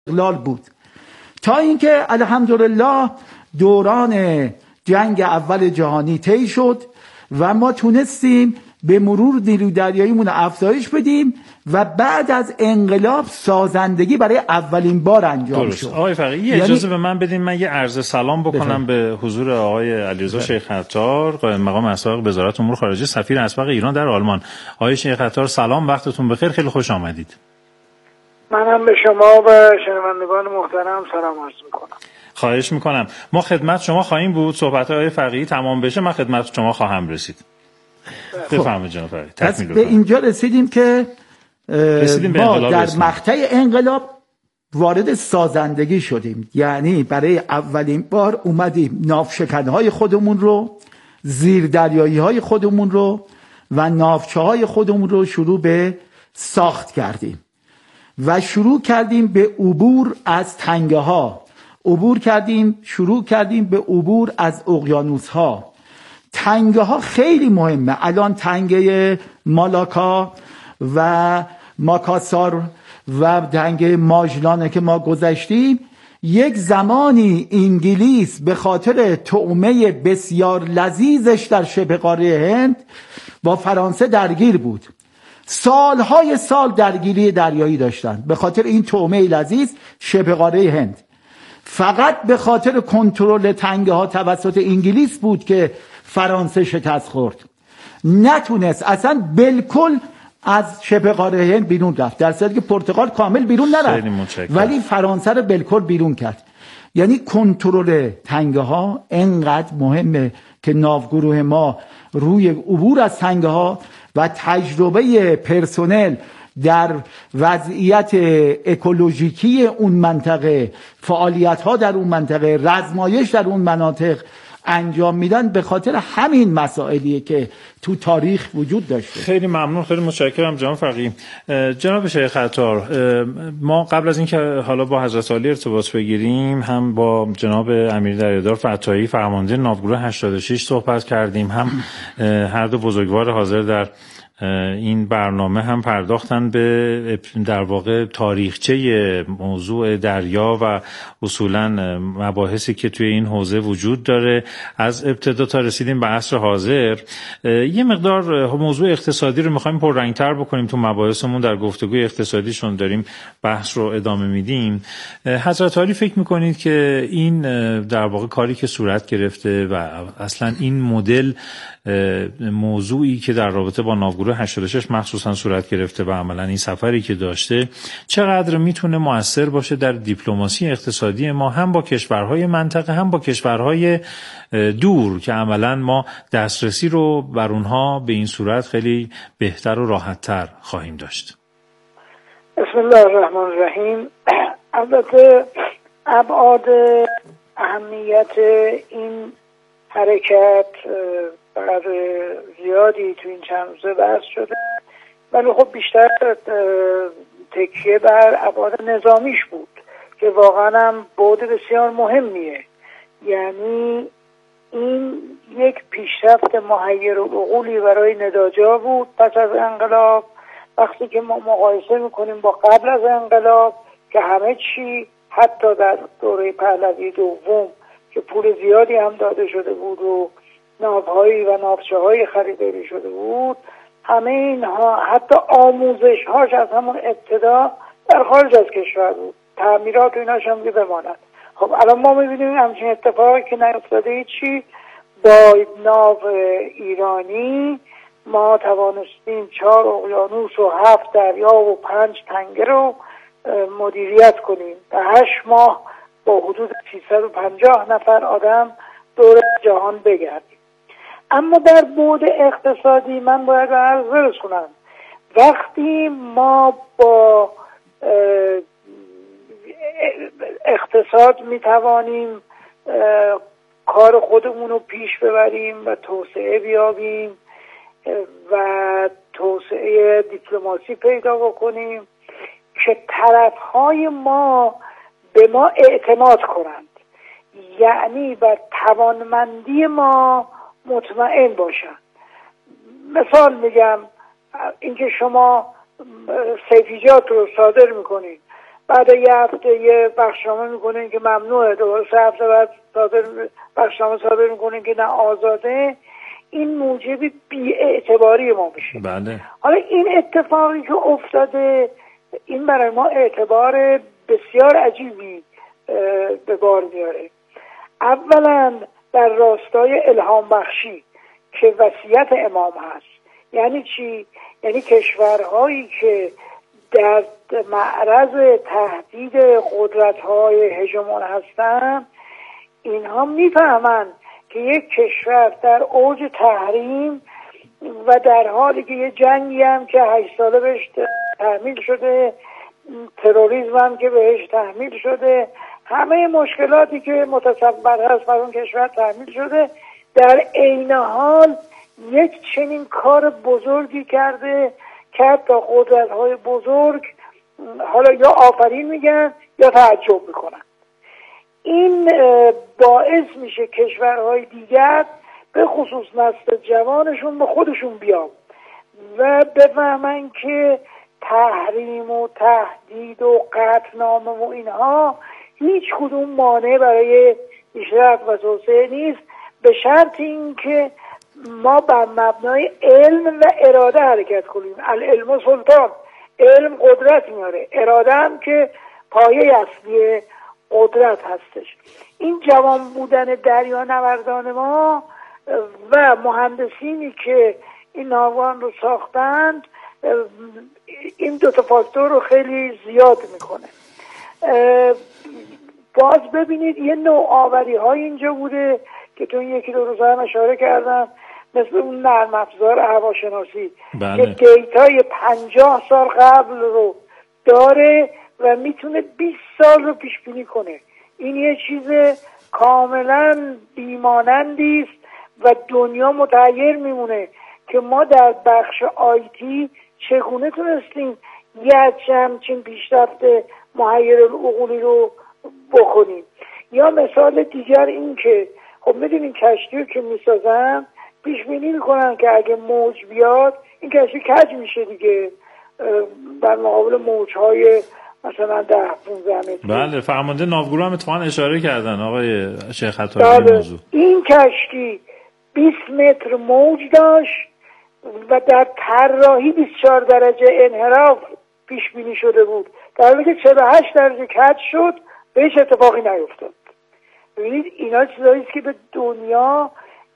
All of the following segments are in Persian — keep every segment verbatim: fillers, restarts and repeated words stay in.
استقلال بود، تا اینکه الحمدلله دوران جنگ اول جهانی طی شد و ما تونستیم به مرور نیروی دریاییمون افزایش بدیم و بعد از انقلاب سازندگی برای اولین بار انجام درست. شد. آقای فقیهی یعنی... اجازه به من بدین من یه عرض سلام بکنم بفهم. به حضور آقای علیرضا شیخ عطار، قائم مقام اسبق وزارت امور خارجه، سفیر اسبق ایران در آلمان. آقای شیخ عطار سلام، وقتتون بخیر، خیلی خوش آمدید. منم به شما و شنوندگان محترم سلام عرض میکنم. خواهش میکنم. ما خدمت شما خواهیم بود، صحبت های فقیهی تمام بشه من خدمت شما خواهم رسید. بفرمایید جناب فقیهی. پس به اینجا رسیدیم که رسیدیم ما در مقطع انقلاب وارد سازندگی شدیم، یعنی برای اولین بار اومدیم ناوشکنهای خودمون رو، زیردریایی های خودمون رو و ناوچه های خودمون رو شروع به ساخت کردیم و شروع کردیم به عبور از تنگه ها، عبور کردیم شروع کردیم به عبور از اقیانوس ها. تنگه ها خیلی مهمه. الان تنگه مالاکا و ماکاسار و تنگه ماجلانه که ما گذشتیم، یک زمانی انگلیس به خاطر طعمه بسیار لذیذش در شبه قاره هند با فرانسه درگیر بود. سالهای سال درگیری دریایی داشتن به خاطر این طعمه لذیذ شبه قاره هند. فقط به خاطر کنترل تنگه ها توسط انگلیس بود که فرانسه شکست خورد، نتونست اصلا بالکل از شبه قاره هند بیرون رفت، در صورتی که پرتغال کامل بیرون نرفت ولی فرانسه رو بالکل بیرون کرد. یعنی کنترل تنگه ها انقدر مهمه که ناوگروه ما روی عبور از تنگه ها و تجربه پرسنل در وضعیت اکولوژیکی اون منطقه، فعالیت ها در اون منطقه، رزمایش در اون مناطق انجام میدن، به خاطر همین مسائلیه که تو تاریخ وجود داشته. خیلی ممنون، خیلی متشکرم جناب فقیهی. جناب شیخ عطار، ما قبل از اینکه حالا با حضرت عالی ارتباط بگیریم هم با جناب امیر دریادار فتاحی فرمانده ناوگروه هشتاد و شش صحبت کردیم، هم هر دو بزرگوار حاضر در این برنامه هم پرداختن به در واقع تاریخچه موضوع دریا و اصولاً مباحثی که توی این حوزه وجود داره از ابتدا تا رسیدیم به عصر حاضر. یه مقدار موضوع اقتصادی رو می‌خوایم پررنگ‌تر بکنیم تو مباحثمون، در گفتگوی اقتصادیشون داریم بحث رو ادامه میدیم. حضرت عالی فکر می‌کنید که این در واقع کاری که صورت گرفته و اصلاً این مدل موضوعی که در رابطه با ناوگروه هشتاد و شش مخصوصا صورت گرفته و عملا این سفری که داشته چقدر میتونه مؤثر باشه در دیپلماسی اقتصادی ما، هم با کشورهای منطقه هم با کشورهای دور که عملا ما دسترسی رو بر اونها به این صورت خیلی بهتر و راحت‌تر خواهیم داشت. بسم الله الرحمن الرحیم. البته ابعاد اهمیت این حرکت بعد زیادی تو این چند روزه بحث شده، ولی خب بیشتر تکیه بر ابعاد نظامیش بود که واقعا هم بعد بسیار مهمیه. یعنی این یک پیشرفت محیر العقولی برای ندا بود پس از انقلاب. وقتی که ما مقایسه میکنیم با قبل از انقلاب که همه چی حتی در دوره پهلوی دوم که پول زیادی هم داده شده بود و ناوهایی و ناوچه‌های خریداری شده بود، همه اینها حتی آموزش هاش از همون ابتدا در خارج از کشور بود، تعمیرات و ایناش هم که بماند. خب الان ما میبینیم همچین اتفاقی که نیفتاده، چی با ناو ایرانی ما توانستیم چهار اقیانوس و هفت دریا و پنج تنگه رو مدیریت کنیم، در هشت ماه با حدود سیصد و پنجاه نفر آدم دور جهان بگردیم. اما در بعد اقتصادی من باید عرض برسونم، وقتی ما با اقتصاد میتوانیم کار خودمون رو پیش ببریم و توسعه بیابیم و توسعه دیپلماسی پیدا بکنیم که طرفهای ما به ما اعتماد کنند، یعنی بر توانمندی ما مطمئن باشند. مثال میگم، اینکه شما سیفیجات رو صادر میکنید بعد یه هفته یه بخشنامه میکنه که ممنوعه، دوباره سه هفته بعد صادر بخشنامه صادر میکنه که نه آزاده. این موجب بی‌اعتباری ما میشه. بله. حالا این اتفاقی که افتاده این برای ما اعتبار بسیار عجیبی به بار میاره. اولا در راستای الهام بخشی که وصیت امام هست. یعنی چی؟ یعنی کشورهایی که در معرض تهدید قدرت‌های هژمون هستن، اینها میفهمن که یک کشور در اوج تحریم و در حالی که یه جنگی هم که هشت ساله بهش تحمیل شده، تروریسم هم که بهش تحمیل شده، همه مشکلاتی که متصور هست بر اون کشور تحمیل شده، در عین حال یک چنین کار بزرگی کرده کرد تا قدرت‌های بزرگ حالا یا آفرین میگن یا تعجب میکنن. این باعث میشه کشورهای دیگر به خصوص نسل جوانشون به خودشون بیان و بفهمن که تحریم و تهدید و قطعنامه و اینها هیچ کدوم مانع برای پیشرفت و توسعه نیست، به شرط اینکه ما بر مبنای علم و اراده حرکت کنیم. العلم سلطان، علم قدرت میاره، اراده هم که پایه اصلی قدرت هستش. این جوان بودن دریانوردان ما و مهندسینی که این ناوان رو ساختند این دو تا فاکتور رو خیلی زیاد میکنه. باز ببینید یه نوآوری های اینجا بوده که تو یکی دو روز هم اشاره کردم، مثل اون نرم افزار هواشناسی که دیتای پنجاه سال قبل رو داره و میتونه بیست سال رو پیش بینی کنه. این یه چیز کاملا بیمانندی است و دنیا متحیر میمونه که ما در بخش آیتی چگونه تونستیم یه همچین پیشرفت محیر العقولی رو بکنیم. یا مثال دیگر این که خب میدونین کشتی رو که میسازن پیش بینی میکنن که اگه موج بیاد این کشتی کج میشه دیگه بر مقابل موجهای مثلا ده پانزده متری. بله، فرمانده ناوگورو هم اتفاقا اشاره کردن آقای شیخ عطاری به موضوع. این کشتی بیست متر موج داشت و در طراحی بیست و چهار درجه انحراف پیش بینی شده بود، در حالی که چهل و هشت درجه کج شد بهش اتفاقی نیفتاد. ببینید اینا چیزایی است که به دنیا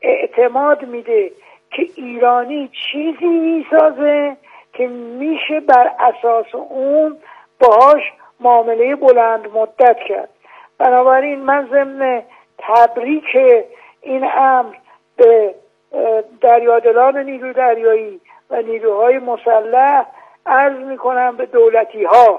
اعتماد میده که ایرانی چیزی میسازه که میشه بر اساس اون باهاش معامله بلند مدت کرد. بنابراین من ضمن تبریک این امر به دریادلان نیروی دریایی و نیروهای مسلح عرض میکنم به دولتی ها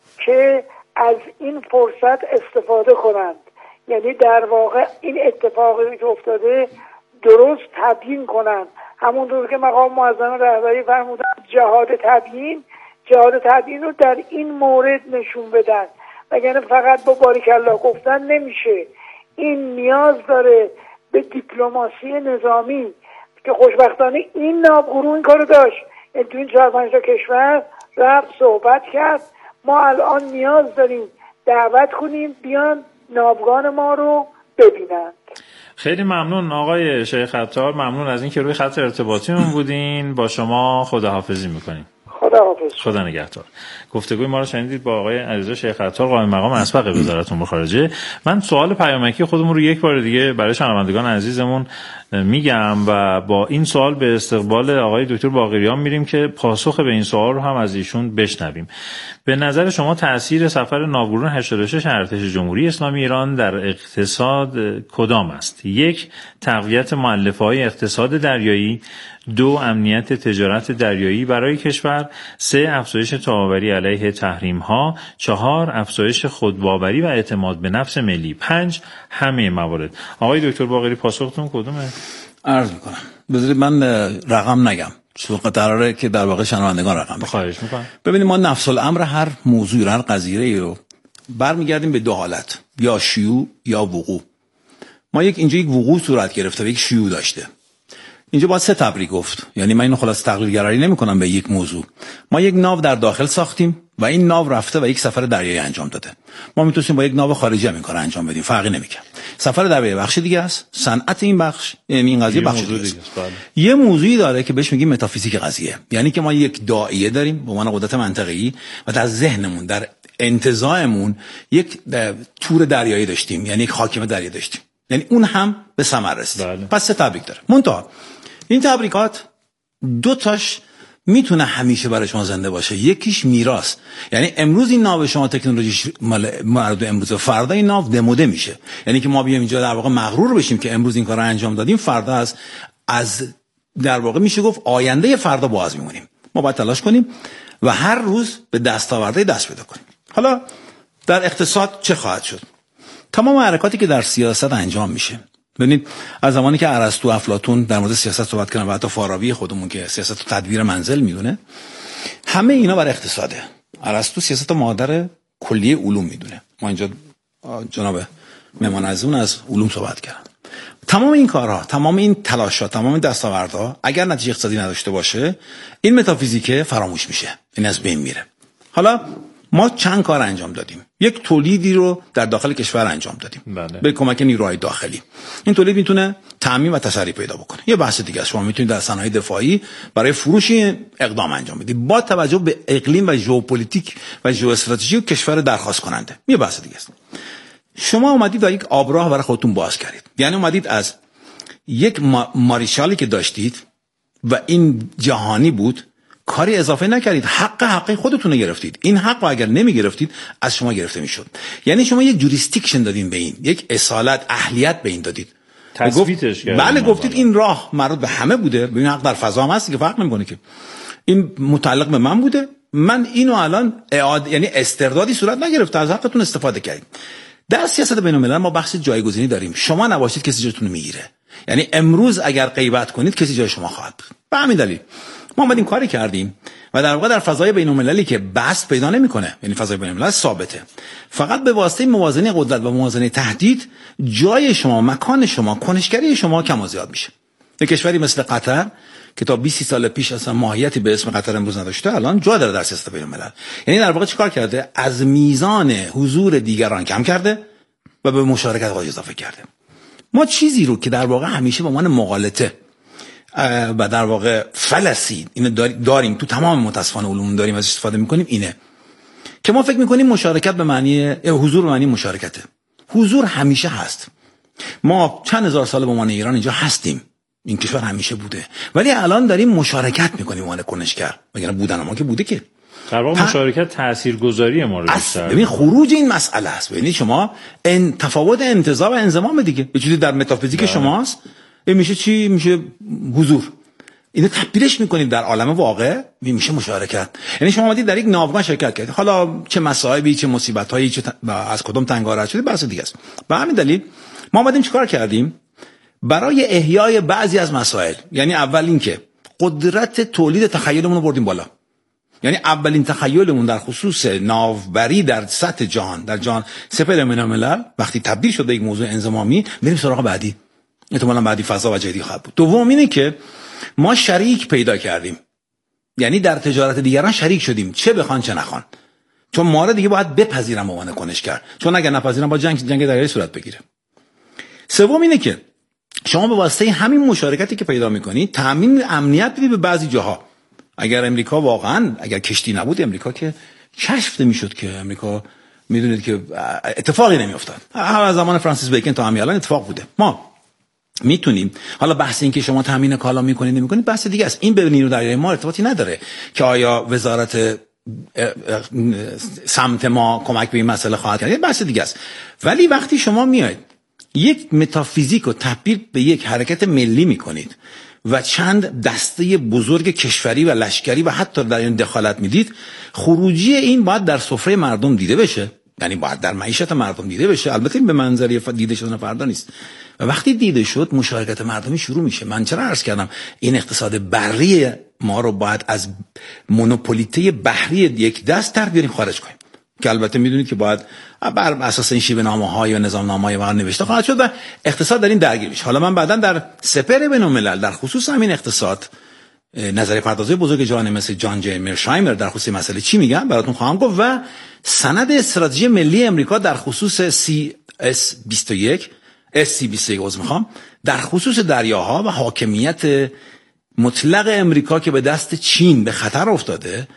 که از این فرصت استفاده کنند، یعنی در واقع این اتفاقی که افتاده درست تبیین کنند، همونطور که مقام معظم رهبری فرمودن جهاد تبیین جهاد تبیین رو در این مورد نشون بدن، وگرنه فقط با باریکالله گفتن نمیشه. این نیاز داره به دیپلماسی نظامی که خوشبختانه این ناوگورو این کارو داشت، این تو این چهار پنج تا کشور رفت صحبت کرد. ما الان نیاز داریم دعوت کنیم بیان ناوگان ما رو ببینند. خیلی ممنون آقای شیخ عطار، ممنون از اینکه روی خط ارتباطیمون بودین. با شما خداحافظی میکنیم. خداحافظ. خدا نگهدار. گفتگوی ما رو شنیدید با آقای علیرضا شیخ عطار، قائم مقام اسبق وزارت امور خارجه. من سوال پیامکی خودمون رو یک بار دیگه برای شنوندگان عزیزمون میگم و با این سوال به استقبال آقای دکتر باقریان میریم که پاسخ به این سوال رو هم از ایشون بشنویم. به نظر شما تأثیر سفر ناوگورو هشتاد و شش ارتش جمهوری اسلامی ایران در اقتصاد کدام است؟ یک، تقویت مؤلفه‌های اقتصاد دریایی. دو، امنیت تجارت دریایی برای کشور. سه، افزایش تابع‌آوری علیه تحریم‌ها. چهار، افزایش خودباوری و اعتماد به نفس ملی. پنج، همه موارد. آقای دکتر باقری پاسختون کدومه؟ عرض میکنم. بذارید من رقم نگم، چون قراره که در واقع شنوندگان رقم بگم. خواهش میکنم. ببینید ما نفس الامر هر موضوع هر قضیه‌ای رو برمیگردیم به دو حالت، یا شیوع یا وقوع. ما یک اینجا یک وقوع صورت گرفته و یک شیوع داشته. اینجا باید سه تبریک گفت. یعنی من اینو خلاص تقلیل‌گرایی نمی‌کنم به یک موضوع. ما یک ناو در داخل ساختیم و این ناو رفته و یک سفر دریایی انجام داده. ما میتونیم با یک ناو خارجی هم این کارو انجام بدیم، فرقی نمیکنه. سفر دریایی بخش دیگه است، صنعت این بخش، یعنی این قضیه بخش دیگه است. یه موضوعی داره که بهش میگیم متافیزیک قضیه. یعنی که ما یک داعیه داریم به عنوان قدرت منطقه‌ای و در ذهنمون، در انتزاعمون یک تور دریایی داشتیم، یعنی یک حاکم دریایی داشتیم. یعنی اون هم به ثمر رسید. بله. پس سه تبریک داره. منتها این تبریکات دو تاش میتونه همیشه برای شما زنده باشه. یکیش میراث، یعنی امروز این ناو شما تکنولوژیش مال مرد امروز و فردا این ناو دموده میشه. یعنی که ما بیایم اینجا در واقع مغرور بشیم که امروز این کارو انجام دادیم، فردا از از در واقع میشه گفت آینده فردا باز میمونیم. ما باید تلاش کنیم و هر روز به دستاوردهای دست پیدا کنیم. حالا در اقتصاد چه خواهد شد؟ تمام حرکاتی که در سیاست انجام میشه، ببینید از زمانی که ارسطو و افلاطون در مورد سیاست صحبت کردن و حتی فارابی خودمون که سیاست رو تدبیر منزل میدونه، همه اینا بر اقتصاده. ارسطو سیاست مادر کلیه علوم میدونه. ما اینجا جناب مهمان عزیزمون از علوم صحبت کردن. تمام این کارها، تمام این تلاشات، تمام این دستاوردها اگر نتیجه اقتصادی نداشته باشه، این متافیزیک فراموش میشه، این از بین میره. حالا ما چند کار انجام دادیم. یک تولیدی رو در داخل کشور انجام دادیم. بله. به کمک نیروهای داخلی. این تولید میتونه تامین و تسری پیدا بکنه. یه بحث دیگه است. شما میتونید در صنایع دفاعی برای فروش اقدام انجام بدید با توجه به اقلیم و ژئوپلیتیک و ژئواستراتژی کشور درخواست کننده. یه بحث دیگه است. شما اومدید و یک آبراه برای خودتون باز کردید. یعنی اومدید از یک ماریشالی که داشتید و این جهانی بود کاری اضافه نکردید، حق حقی خودتون رو گرفتید. این حق رو اگر نمی گرفتید از شما گرفته میشد. یعنی شما یک جوریسدیکشن دادین به این، یک اصالت، اهلیت به این دادید. تثبیتش کردید. بله گفتید این راه مربوط به همه بوده. ببین حق در فضا هم هست که فرق نمیکنه که این متعلق به من بوده، من اینو الان اعاده، یعنی استردادی صورت نگرفته، از حقتون استفاده کردید. در سیاست بین الملل ما بحث جایگزینی داریم. شما نباشید کسی جاتون رو میگیره. یعنی امروز اگر غیبت کنید کسی جای شما خواهد بود. به همین دلیل ما اومدیم کاری کردیم و در واقع در فضای بین المللی که بحث پیدا نمیکنه، یعنی فضای بین الملل ثابته، فقط به واسطه موازنه قدرت و موازنه تهدید جای شما، مکان شما، کنشگری شما کم و زیاد میشه. یک کشوری مثل قطر که تا بیست سال پیش اصلا ماهیتی به اسم قطر امروز نداشته، الان جا داره در سیاست بین الملل. یعنی در واقع چیکار کرده؟ از میزان حضور دیگران کم کرده و به مشارکت خودش اضافه کرده. ما چیزی رو که در واقع همیشه به عنوان مغالطه و در واقع فلسی اینو داریم تو تمام متاسفانه علوم داریم از استفاده میکنیم، اینه که ما فکر میکنیم مشارکت به معنی حضور به معنی مشارکته. حضور همیشه هست. ما چند هزار سال به عنوان ایران اینجا هستیم، این کشور همیشه بوده، ولی الان داریم مشارکت میکنیم به عنوان کنشگر. مگر بودن ما که بوده که در واقع مشارکت تاثیرگذاری ما رو بیشتر. ببین خروج این مسئله است. ببینید شما ان تفاوت انتزاع و انضمام دیگه یه چیزی در متافیزیک بله. شماست، این میشه چی؟ میشه حضور. اینو تبدیلش میکنید در عالم واقع، میشه مشارکت. یعنی شما اومدید در یک ناوگان شرکت کردید، حالا چه مصائبی، چه مصیبتایی، چه ت... از کدوم تنگا رد شدید، بحث دیگه است. به همین دلیل ما اومدیم چیکار کردیم؟ برای احیای بعضی از مسائل، یعنی اول این که قدرت تولید تخیلمون رو بردیم بالا. یعنی اولین تخیلمون در خصوص ناوبری در سطح جهان، در جهان سپهر الملل وقتی تبدیل شد به یک موضوع انضمامی، بریم سراغ بعدی. احتمالاً بعدی فضا و جدی خواهد بود. دوم اینه که ما شریک پیدا کردیم، یعنی در تجارت دیگران شریک شدیم، چه بخوان چه نخوان، چون ما را دیگه باید بپذیرن به عنوان کنشگر، چون اگر نپذیرن با جنگ جنگ دریایی صورت بگیره. سوم اینه که شما به واسطه همین مشارکتی که پیدا میکنید تامین امنیت بدید به بعضی جاها. اگر امریکا واقعا اگر کشتی نبود، امریکا که کشف نمیشد که امریکا میدونید که اتفاقی نمیافتاد. از زمان فرانسیس بیکن تا همین الان اتفاق بوده. ما میتونیم، حالا بحث این که شما تامین کالا میکنید نمیکنید بحث دیگه است، این به نیرو دریایی ما ارتباطی نداره که آیا وزارت سمت ما کمک به این مسئله خواهد کرد، بحث دیگه است. ولی وقتی شما میاید یک متافیزیک رو تبدیل به یک حرکت ملی میکنید و چند دسته بزرگ کشوری و لشکری و حتی در این دخالت میدید، خروجی این باید در سفره مردم دیده بشه، یعنی باید در معیشت مردم دیده بشه. البته این به منظریه دیده شدن فردا نیست. و وقتی دیده شد مشارکت مردمی شروع میشه. من چرا عرض کردم این اقتصاد بحری ما رو باید از مونوپولیته بحری یک دست در بیاریم خارج کنیم. که البته میدونید که باید بر اساس این شیوه نامه‌ها یا نظام نامه‌های واقعا نوشته خواهد شد و اقتصاد در این درگیر میشه. حالا من بعداً در سپر بین‌الملل در خصوص همین اقتصاد نظریه پردازی بزرگ جهانی مثل جان جی میرشایمر در خصوص مسئله چی میگن براتون خواهم گفت و سند استراتژی ملی امریکا در خصوص سی اس بیست و یک اس سی بیست و یک عذر میخوام در خصوص دریاها و حاکمیت مطلق امریکا که به دست چین به خطر افتاده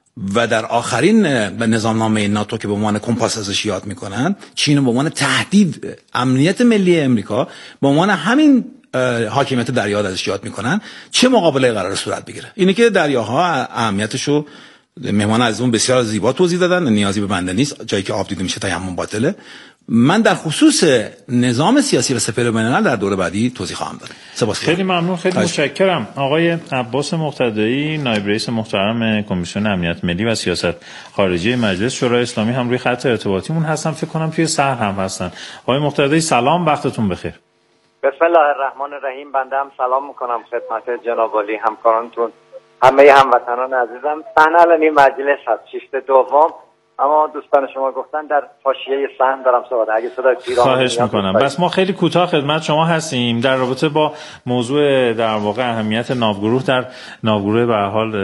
و در آخرین به نظامنامه ناتو که به عنوان کمپاس ازش یاد میکنن چین به عنوان تهدید امنیت ملی امریکا به عنوان همین حاکمیت دریاها ازش یاد میکنن چه مقابله قرار صورت بگیره. اینه که دریاها اهمیتشو مهمان عزیزمون بسیار زیبا توضیح دادن، نیازی به بنده نیست، جایی که آب دیده میشه تیمم باطله. من در خصوص نظام سیاسی و سپر بین‌الملل در دوره بعدی توضیح خواهم داد. سپاسگزارم. خیلی ممنون، خیلی متشکرم. آقای عباس مقتدایی، نایب رئیس محترم کمیسیون امنیت ملی و سیاست خارجی مجلس شورای اسلامی هم روی خط ارتباطیمون هستن، فکر کنم توی سحر هم هستن. آقای مقتدایی سلام، وقتتون بخیر. بسم الله الرحمن الرحیم. بنده هم سلام میکنم خدمت جناب عالی همکارانتون، همه هموطنان عزیزم. صحنه الان این مجلس هست، شیفت دوم، اما دوستان شما گفتن در حاشیه صحن دارم صحبت. اگه صدای پیرامون خواهش میکنم. بس ما خیلی کوتاه خدمت شما هستیم در رابطه با موضوع در واقع اهمیت ناوگروه در ناوگروه به هر حال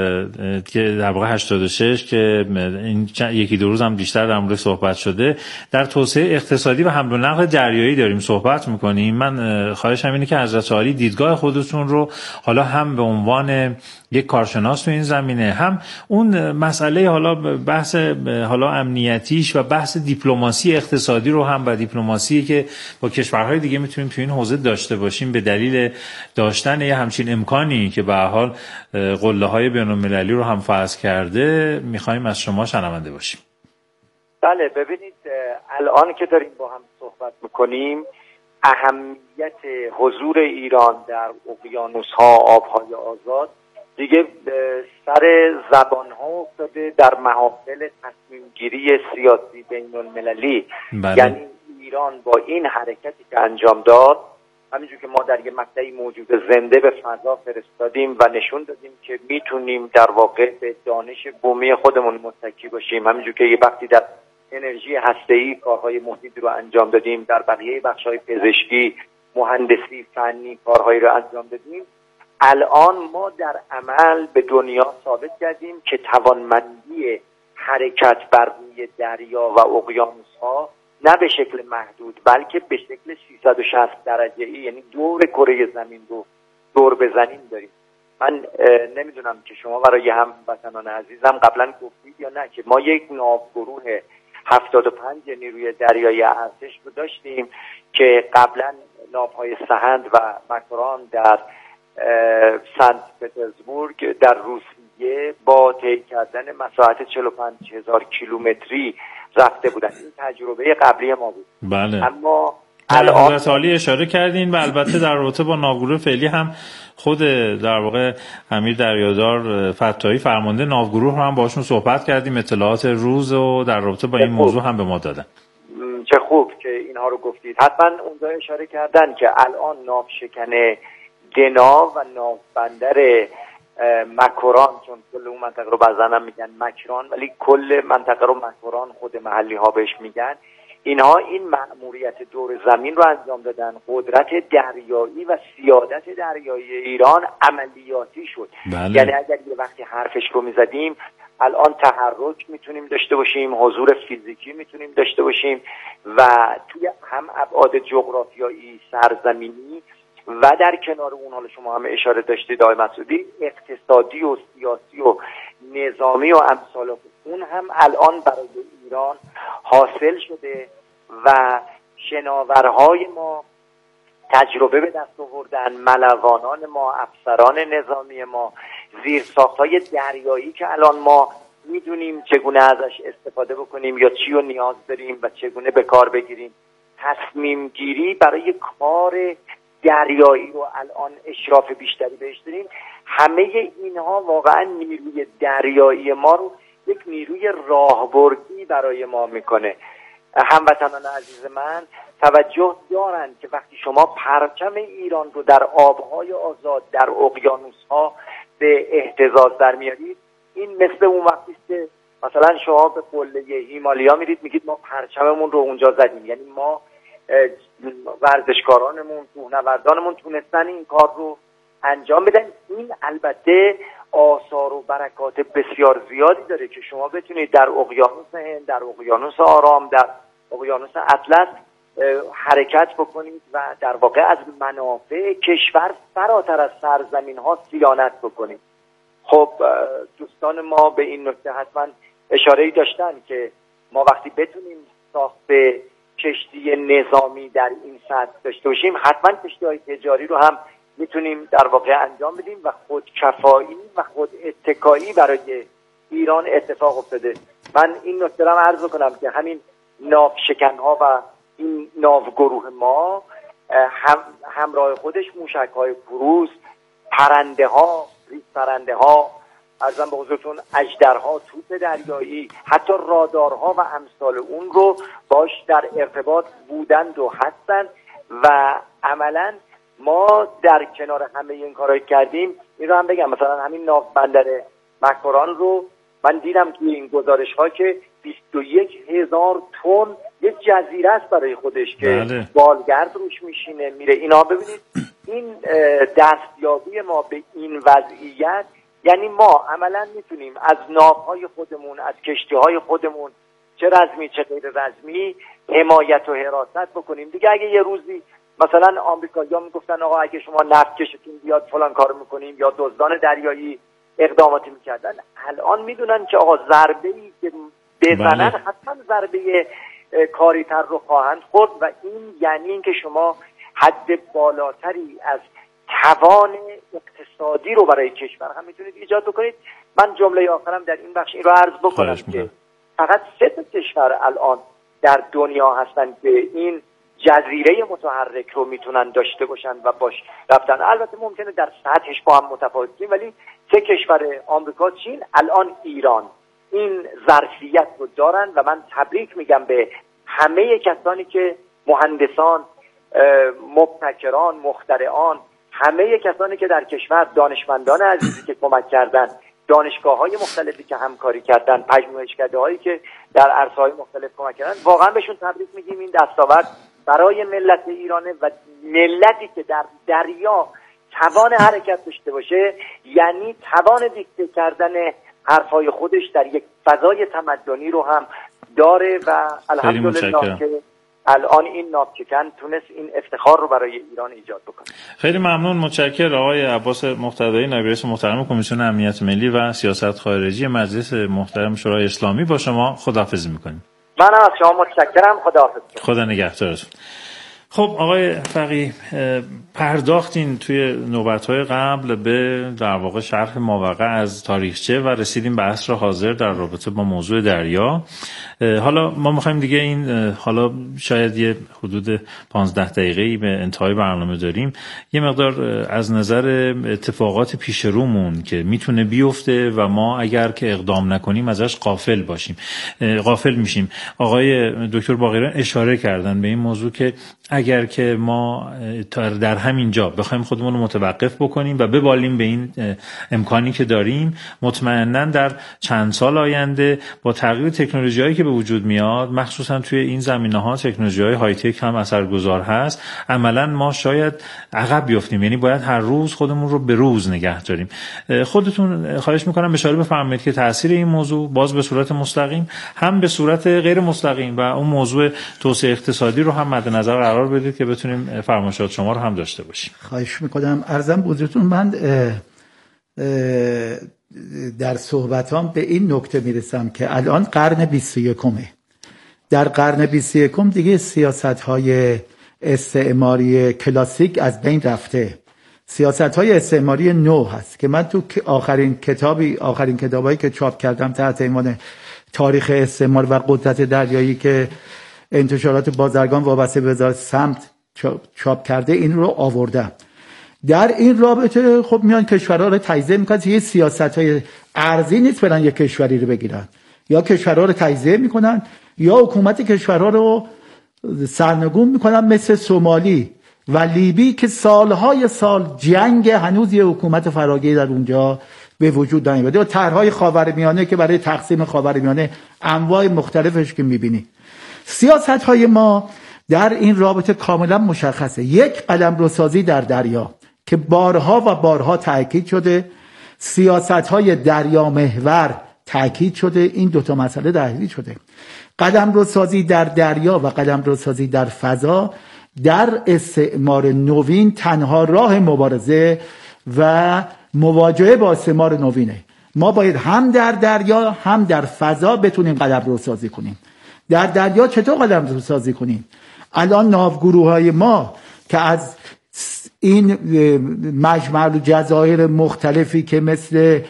که در واقع هشتاد و شش که این یکی دو روز هم بیشتر در مورد صحبت شده، در توسعه اقتصادی و حمل و نقل دریایی داریم صحبت میکنیم. من خواهشم اینه که حضرت عالی دیدگاه خودتون رو حالا هم به عنوان یک کارشناس تو این زمینه، هم اون مسئله حالا بحث حالا امنیتیش و بحث دیپلماسی اقتصادی رو هم و دیپلماسی که با کشورهای دیگه میتونیم تو این حوزه داشته باشیم به دلیل داشتن یه همچین امکانی که به هر حال قله‌های بین‌المللی رو هم فاز کرده، می‌خوایم از شما شنونده باشیم. بله، ببینید الان که داریم با هم صحبت می‌کنیم، اهمیت حضور ایران در اقیانوس‌ها، آب‌های آزاد دیگه سر زبان‌ها افتاده در محافل تصمیم گیری سیاسی بین المللی. بله. یعنی ایران با این حرکتی که انجام داد، همینجور که ما در یه مقطعی موجود زنده به فضا فرستادیم و نشون دادیم که میتونیم در واقع به دانش بومی خودمون متکی باشیم، همینجور که یه وقتی در انرژی هسته‌ای کارهای مفیدی رو انجام دادیم، در بقیه بخش‌های پزشکی، مهندسی، فنی کارهایی رو انجام دادیم، الان ما در عمل به دنیا ثابت کردیم که توانمندی حرکت بر روی دریا و اقیانوس‌ها نه به شکل محدود بلکه به شکل سیصد و شصت درجه‌ای، یعنی دور کره زمین رو دور بزنیم داریم. من نمیدونم که شما برای هموطنان عزیزم قبلا گفتید یا نه که ما یک ناوگروه هفتاد و پنج نیروی دریایی ارتش رو داشتیم که قبلا ناوهای سهند و مکران در سنت پترزبورگ در روسیه با طی کردن مساحت چهل و پنج هزار کیلومتری رفته بودن. این تجربه قبلی ما بود. بله. اما الان حضرت عالی اشاره کردین و البته در رابطه با ناوگروه فعلی هم خود در واقع امیر دریادار فتاحی فرمانده ناوگروه هم باشون صحبت کردیم، اطلاعات روز و در رابطه با این موضوع هم به ما دادن. چه خوب که اینها رو گفتید. حتما اونجا اشاره کردن که الان ناوشکن گنا و ناوبندر مکران، چون کل اون منطقه رو بعضا میگن مکران ولی کل منطقه رو مکران خود محلی ها بهش میگن، اینها این مأموریت دور زمین رو انجام دادن. قدرت دریایی و سیادت دریایی ایران عملیاتی شد. بله. یعنی اگر یه وقتی حرفش رو میزدیم الان تحرک میتونیم داشته باشیم، حضور فیزیکی میتونیم داشته باشیم و توی هم ابعاد جغرافیایی سرزمینی و در کنار اون، حالا شما هم اشاره داشتید آقای مسعودی، اقتصادی و سیاسی و نظامی و امثال اون هم الان برای ایران حاصل شده و شناورهای ما تجربه به دست آوردن، ملوانان ما، افسران نظامی ما، زیرساختهای دریایی که الان ما میدونیم چگونه ازش استفاده بکنیم یا چی رو نیاز داریم و چگونه به کار بگیریم. تصمیم گیری برای کار دریایی رو الان اشراف بیشتری بهش داریم. همه اینها واقعا نیروی دریایی ما رو یک نیروی راهبردی برای ما میکنه. هموطنان عزیز من توجه دارن که وقتی شما پرچم ایران رو در آبهای آزاد، در اقیانوس‌ها به اهتزاز در میارید، این مثل اون وقتی که مثلا شما به قله هیمالیا میرید میگید ما پرچممون رو اونجا زدیم، یعنی ما ورزشکارانمون، کوهنوردانمون تونستن این کار رو انجام بدن. این البته آثار و برکات بسیار زیادی داره که شما بتونید در اقیانوس هند، در اقیانوس آرام، در اقیانوس اطلس حرکت بکنید و در واقع از منافع کشور فراتر از سرزمین ها صیانت بکنید. خب دوستان ما به این نکته حتما اشاره‌ای داشتن که ما وقتی بتونیم ساخت کشتی نظامی در این سطح داشته باشیم، حتما کشتی‌های تجاری رو هم میتونیم در واقع انجام بدیم و خودکفایی و خود اتکایی برای ایران اتفاق افتاده. من این نکته رو عرض کنم که همین ناوشکن‌ها و این ناوگروه ما هم همراه خودش موشک‌های کروز، پرنده‌ها، ریز پرنده‌ها، عرضم به حضورتون اژدرها، توپ دریایی، حتی رادارها و امثال اون رو باش در ارتباط بودند و هستند و عملاً ما در کنار همه این کارایی کردیم. این رو هم بگم مثلا همین ناو بندر مکران رو من دیدم توی این گزارش ها که بیست و یک هزار تن یک جزیره است برای خودش که بله. بالگرد روش میشینه میره. اینا ببینید این دستیابی ما به این وضعیت، یعنی ما عملا میتونیم از ناوهای خودمون، از کشتیهای خودمون، چه رزمی چه غیر رزمی، حمایت و حراست بکنیم دیگه. اگه یه روزی مثلا آمریکایی‌ها میگفتن آقا اگه شما نفت کشتون بیاد فلان کارو میکنیم، یا دزدان دریایی اقداماتی میکردن، الان میدونن که آقا ضربه‌ای که بزنن حتما ضربه کاری‌تر رو خواهند خورد و این یعنی اینکه شما حد بالاتری از توان اقتصادی رو برای کشور هم میتونید ایجاد بکنید. من جمله آخرم در این بخش این رو عرض بکنم که فقط سه تا کشور الان در دنیا هستن که این جزیره متحرک رو میتونن داشته باشن و باش رفتن. البته ممکنه در سطحش با هم متفاوتیم، ولی سه کشور آمریکا، چین، الان ایران این ظرفیت رو دارن و من تبریک میگم به همه کسانی که مهندسان، مبتکران، مخترعان، همه کسانی که در کشور، دانشمندان عزیزی که کمک کردن، دانشگاه‌های مختلفی که همکاری کردن، پژوهشکده‌هایی که در عرصه‌های مختلف کمک کردن، واقعا بهشون تبریک میگیم. این دستاورد برای ملت ایرانه و ملتی که در دریا توان حرکت داشته باشه یعنی توان دیکته کردن حرفای خودش در یک فضای تمدنی رو هم داره و الحمدلله که الان این ناوچکن تونست این افتخار رو برای ایران ایجاد بکنه. خیلی ممنون، متشکرم آقای عباس مقتدایی، نایب رئیس محترم کمیسیون امنیت ملی و سیاست خارجی مجلس محترم شورای اسلامی. با شما خداحافظی می‌کنیم. منم از شما متشکرم. خداحافظ. خدا نگهدارتون. خب آقای فقیه، پرداختین توی نوبت‌های قبل به در واقع شرح ماوقع از تاریخچه و رسیدیم به عصر حاضر در رابطه با موضوع دریا. حالا ما می‌خوایم دیگه این، حالا شاید یه حدود پانزده دقیقه‌ای به انتهای برنامه داریم، یه مقدار از نظر اتفاقات پیش رومون که میتونه بیفته و ما اگر که اقدام نکنیم ازش غافل باشیم، غافل میشیم. آقای دکتر باقریان اشاره کردن به این موضوع که اگر که ما در همین جا بخوایم خودمون رو متوقف بکنیم و ببالیم به این امکانی که داریم، مطمئناً در چند سال آینده با تغییر تکنولوژی‌هایی که به وجود میاد، مخصوصاً توی این زمینه‌ها تکنولوژی‌های های تک هم اثرگذار هست، عملاً ما شاید عقب بیفتیم. یعنی باید هر روز خودمون رو به روز نگه داریم. خودتون خواهش می‌کنم اشاره بفرمایید که تأثیر این موضوع باز به صورت مستقیم هم به صورت غیر مستقیم و اون موضوع توسعه اقتصادی رو هم مد نظر قرار بدید که بتونیم فرمایشات شما رو هم داشته باشیم. خواهش میکنم. عرضم بزرگتون من اه اه در صحبتام به این نکته میرسم که الان قرن بیست و یکمه. در قرن بیست و یکم دیگه سیاست‌های استعماری کلاسیک از بین رفته. سیاست‌های استعماری نو هست که من تو آخرین کتابی آخرین کتابایی که چاپ کردم تحت عنوان تاریخ استعمار و قدرت دریایی که انتشارات بازرگان وابسته به وزارت سمت چاپ کرده، این رو آوردم. در این رابطه خب میان کشورها رو تجزیه میکنن. یه سیاست‌های ارزی نیست برن یه کشوری رو بگیرن، یا کشورها رو تجزیه میکنن یا حکومت کشورها رو سرنگون میکنن، مثل سومالی و لیبی که سالهای سال جنگ، هنوز یه حکومت فراگیر در اونجا به وجود نیامده. و طرحهای خاورمیانه که برای تقسیم خاورمیانه انواع مختلفش که میبینی. سیاست‌های ما در این رابطه کاملا مشخصه. یک، قلمروسازی در دریا که بارها و بارها تاکید شده، سیاست‌های دریا محور تاکید شده، این دوتا مسئله تاکید شده. قلمروسازی در دریا و قلمروسازی در فضا در استعمار نوین تنها راه مبارزه و مواجهه با استعمار نوینه. ما باید هم در دریا هم در فضا بتونیم قلمروسازی کنیم. در دریا چطور قلمروسازی کنیم؟ الان ناوگروه‌های ما که از این مجمع جزایر مختلفی که مثل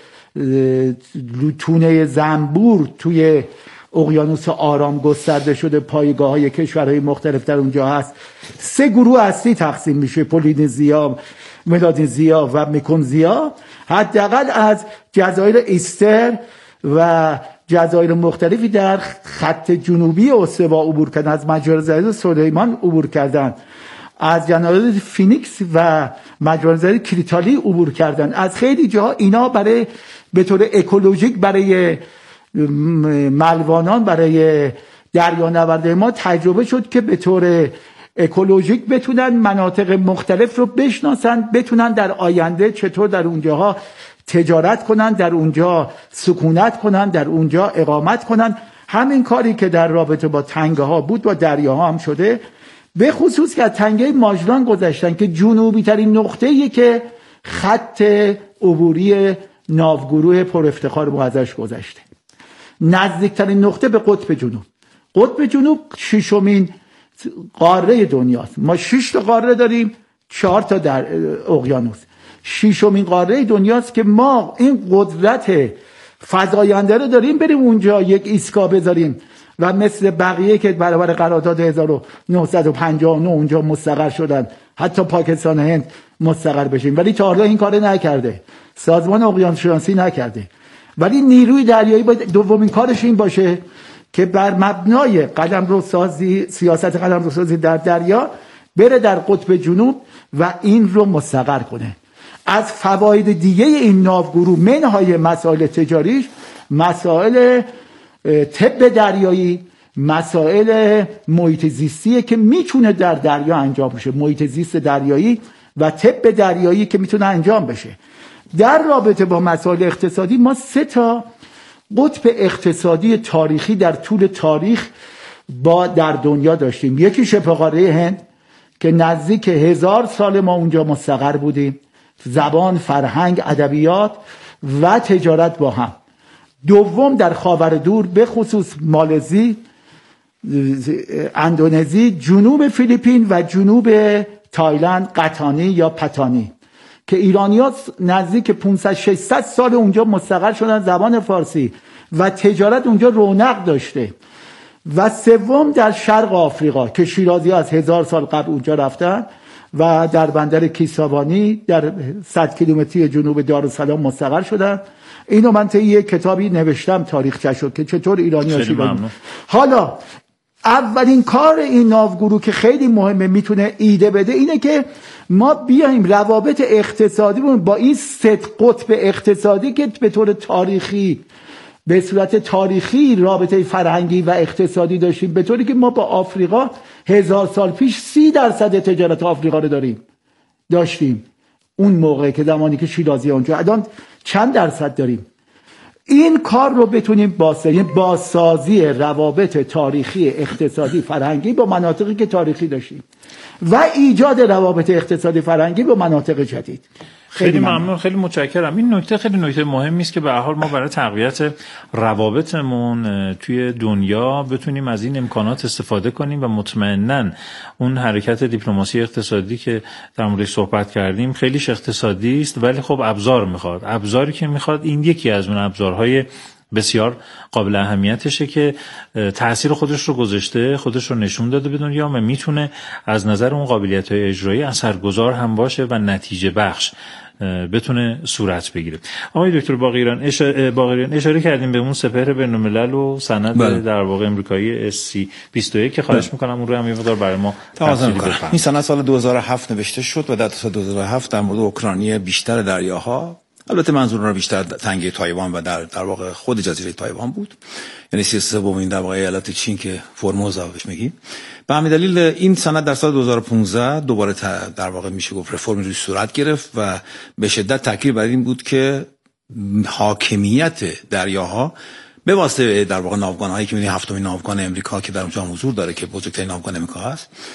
تونه زنبور توی اقیانوس آرام گسترده شده، پایگاه‌های کشورهای مختلف در اونجا هست، سه گروه اصلی تقسیم میشه: پولینزیا، ملانزیا و میکونزیا. حداقل از جزایر ایستر و جزایر مختلفی در خط جنوبی استوا عبور کردن، از مجزر سلیمان عبور کردن، از جزایر فینیکس و مجزر کریتالی عبور کردن. از خیلی جاها اینا برای به طور اکولوژیک برای ملوانان، برای دریانورده ما تجربه شد که به طور اکولوژیک بتونن مناطق مختلف رو بشناسن، بتونن در آینده چطور در اونجاها تجارت کنن، در اونجا سکونت کنن، در اونجا اقامت کنن. همین کاری که در رابطه با تنگه ها بود با دریاها هم شده، به خصوص که از تنگه ماجران گذشتن که جنوبی ترین نقطه‌ای که خط عبوری ناوگروه پر افتخار ما ازش گذشته. نزدیکترین نقطه به قطب جنوب. قطب جنوب ششمین قاره دنیاست. ما شش تا قاره داریم، چهار تا در اقیانوس. ششمین قاره دنیاست که ما این قدرت فزاینده رو داریم بریم اونجا یک ایستگاه بذاریم و مثل بقیه که برابر قرارداد هزار و نهصد و پنجاه و نه اونجا مستقر شدن، حتی پاکستان و هند مستقر بشیم، ولی تا حالا این کار نکرده. سازمان اقیانوس شناسی نکرده. ولی نیروی دریایی باید دومین کارش این باشه که بر مبنای قلمروسازی، سیاست قلمروسازی در دریا بره در قطب جنوب و این رو مستقر کنه. از فواید دیگه این ناوگروه منهای مسائل تجاریش، مسائل طب دریایی، مسائل محیط زیستیه که میتونه در دریا انجام بشه، محیط زیست دریایی و طب دریایی که میتونه انجام بشه. در رابطه با مسائل اقتصادی ما سه تا قطب اقتصادی تاریخی در طول تاریخ با در دنیا داشتیم. یکی شبه قاره هند که نزدیک هزار سال ما اونجا مستقر بودیم، زبان، فرهنگ، ادبیات و تجارت با هم. دوم در خاور دور به خصوص مالزی، اندونزی، جنوب فیلیپین و جنوب تایلند، قطانی یا پتانی که ایرانی‌ها نزدیک پانصد ششصد سال اونجا مستقر شدن، زبان فارسی و تجارت اونجا رونق داشته. و سوم در شرق آفریقا که شیرازی‌ها از هزار سال قبل اونجا رفتن و در بندر کیساوانی در صد کیلومتری جنوب دارالسلام مستقر شدن. اینو من طی یک کتابی نوشتم تاریخچه‌شو که چطور ایرانی‌ها شیرازی. حالا اولین کار این ناوگروه که خیلی مهمه میتونه ایده بده اینه که ما بیایم روابط اقتصادی با این سه قطب اقتصادی که به طور تاریخی به صورت تاریخی رابطه فرهنگی و اقتصادی داشتیم، به طوری که ما با آفریقا هزار سال پیش سی درصد تجارت آفریقا رو داریم داشتیم اون موقع که زمانی که شیرازی اونجا، الان چند درصد داریم. این کار رو بتونیم بازسازی بازسازی روابط تاریخی اقتصادی فرهنگی با مناطقی که تاریخی داشتیم و ایجاد روابط اقتصادی فرهنگی با مناطق جدید. خیلی, خیلی ممنون، خیلی متشکرم. این نکته خیلی نکته مهمی است که به هر حال ما برای تقویت روابطمون توی دنیا بتونیم از این امکانات استفاده کنیم و مطمئناً اون حرکت دیپلماسی اقتصادی که در موردش صحبت کردیم خیلیش اقتصادی است، ولی خب ابزار میخواد. ابزاری که میخواد این یکی از اون ابزارهای بسیار قابل اهمیتشه که تأثیر خودش رو گذاشته، خودش رو نشون داده به دنیا و میتونه از نظر اون قابلیت‌های اجرایی اثرگذار هم باشه و نتیجه بخش بتونه صورت بگیره. آقای دکتر باقریان اشاره, باقریان اشاره کردیم به اون سپهر بین‌الملل و سند بله. در واقع امریکایی اس سی بیست و یک که خواهش می‌کنم اون رو هم یه مقدار برای ما تفصیل بفرمایید. این سند سال دو هزار و هفت نوشته شد و در سال دو هزار و هفت در مورد اوکراینی بیشتر دریاها البته منظور رو بیشتر تنگه تایوان و در در واقع خود جزیره تایوان بود، یعنی سی و سومین در واقع ایالت چین که فرموزا بهش میگیم. به همین دلیل این سند در سال دو هزار و پانزده دوباره در واقع میشه گفت رفرمی روی صورت گرفت و به شدت تاکید بر این بود که حاکمیت دریاها به واسطه در واقع ناوگان‌هایی که می‌بینی هفتمین ناوگان امریکا که در اونجا حضور داره که بزرگترین ناوگان امریکا هست